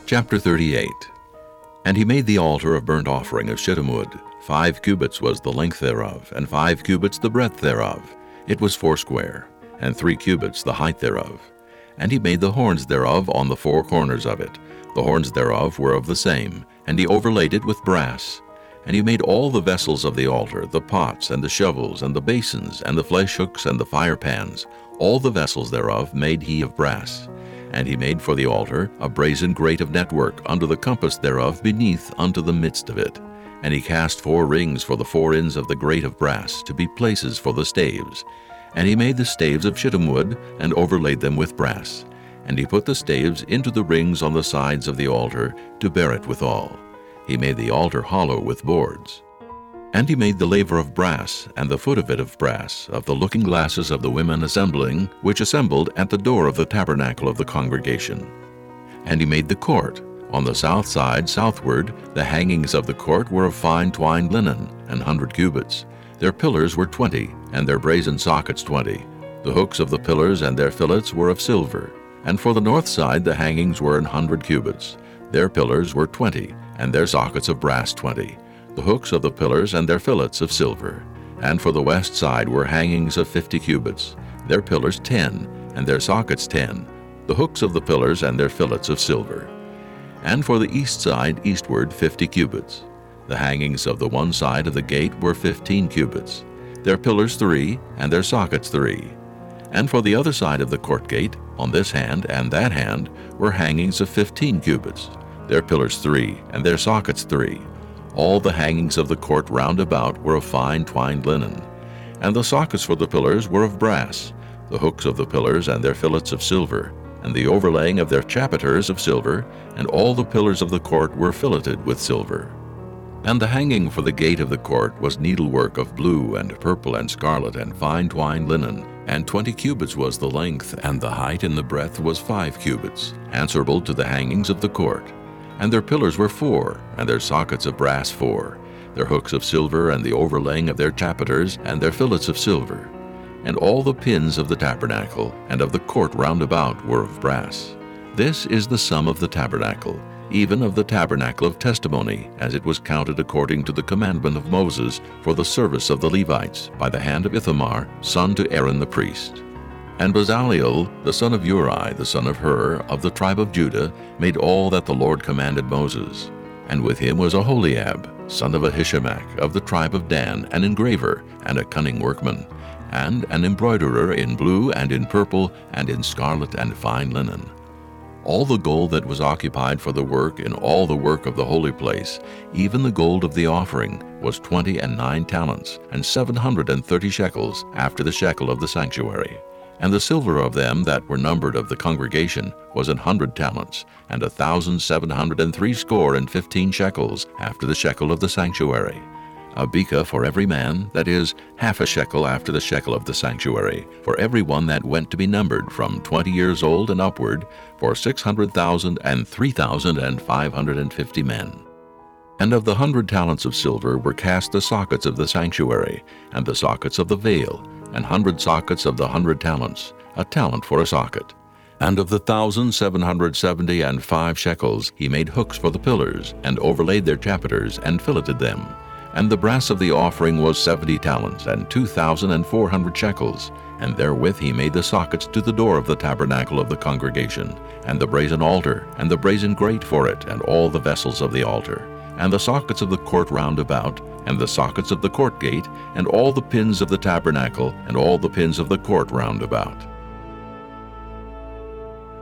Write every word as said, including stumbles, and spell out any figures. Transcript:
Chapter thirty-eight. And he made the altar of burnt offering of shittim wood. Five cubits was the length thereof, and five cubits the breadth thereof. It was foursquare, and three cubits the height thereof. And he made the horns thereof on the four corners of it. The horns thereof were of the same, and he overlaid it with brass. And he made all the vessels of the altar, the pots, and the shovels, and the basins, and the flesh hooks, and the fire pans. All the vessels thereof made he of brass. And he made for the altar a brazen grate of network under the compass thereof beneath unto the midst of it. And he cast four rings for the four ends of the grate of brass, to be places for the staves. And he made the staves of shittim wood, and overlaid them with brass. And he put the staves into the rings on the sides of the altar, to bear it withal. He made the altar hollow with boards. And he made the laver of brass, and the foot of it of brass, of the looking glasses of the women assembling, which assembled at the door of the tabernacle of the congregation. And he made the court. On the south side southward, the hangings of the court were of fine twined linen, an hundred cubits. Their pillars were twenty, and their brazen sockets twenty. The hooks of the pillars and their fillets were of silver. And for the north side the hangings were an hundred cubits. Their pillars were twenty, and their sockets of brass twenty. The hooks of the pillars and their fillets of silver. And for the west side were hangings of fifty cubits. Their pillars ten, and their sockets ten. The hooks of the pillars and their fillets of silver. And for the east side eastward fifty cubits. The hangings of the one side of the gate were fifteen cubits. Their pillars three, and their sockets three. And for the other side of the court gate, on this hand and that hand, were hangings of fifteen cubits. Their pillars three, and their sockets three. All the hangings of the court round about were of fine twined linen. And the sockets for the pillars were of brass, the hooks of the pillars and their fillets of silver, and the overlaying of their chapiters of silver, and all the pillars of the court were filleted with silver. And the hanging for the gate of the court was needlework of blue and purple and scarlet and fine twined linen, and twenty cubits was the length, and the height and the breadth was five cubits, answerable to the hangings of the court. And their pillars were four, and their sockets of brass four, their hooks of silver, and the overlaying of their chapiters, and their fillets of silver. And all the pins of the tabernacle, and of the court round about, were of brass. This is the sum of the tabernacle, even of the tabernacle of testimony, as it was counted according to the commandment of Moses, for the service of the Levites, by the hand of Ithamar, son to Aaron the priest. And Bezaleel, the son of Uri, the son of Hur, of the tribe of Judah, made all that the Lord commanded Moses. And with him was Aholiab, son of Ahishamach, of the tribe of Dan, an engraver, and a cunning workman, and an embroiderer in blue and in purple, and in scarlet and fine linen. All the gold that was occupied for the work in all the work of the holy place, even the gold of the offering, was twenty and nine talents, and seven hundred and thirty shekels, after the shekel of the sanctuary. And the silver of them that were numbered of the congregation was an hundred talents, and a thousand seven hundred and threescore and fifteen shekels, after the shekel of the sanctuary. A beka for every man, that is, half a shekel after the shekel of the sanctuary, for every one that went to be numbered from twenty years old and upward, for six hundred thousand and three thousand and five hundred and fifty men. And of the hundred talents of silver were cast the sockets of the sanctuary, and the sockets of the veil, and hundred sockets of the hundred talents, a talent for a socket. And of the thousand seven hundred seventy and five shekels he made hooks for the pillars, and overlaid their chapiters, and filleted them. And the brass of the offering was seventy talents, and two thousand and four hundred shekels. And therewith he made the sockets to the door of the tabernacle of the congregation, and the brazen altar, and the brazen grate for it, and all the vessels of the altar, and the sockets of the court round about, and the sockets of the court gate, and all the pins of the tabernacle, and all the pins of the court round about.